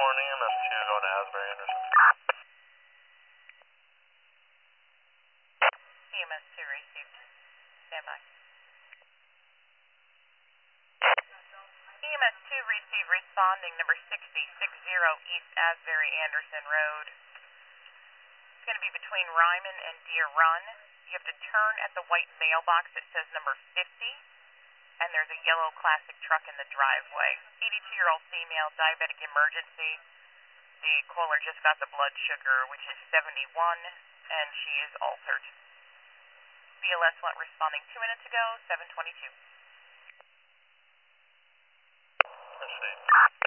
morning, MS2 going to Asbury Anderson. EMS2 received. Stand by. EMS2 received responding number 6060 East Asbury Anderson Road. It's going to be between Ryman and Deer Run. You have to turn at the white mailbox that says number 50, and there's a yellow classic truck in the driveway. 82-year-old female, diabetic emergency. The caller just got the blood sugar, which is 71, and she is altered. BLS went responding 2 minutes ago, 7:22. Proceed.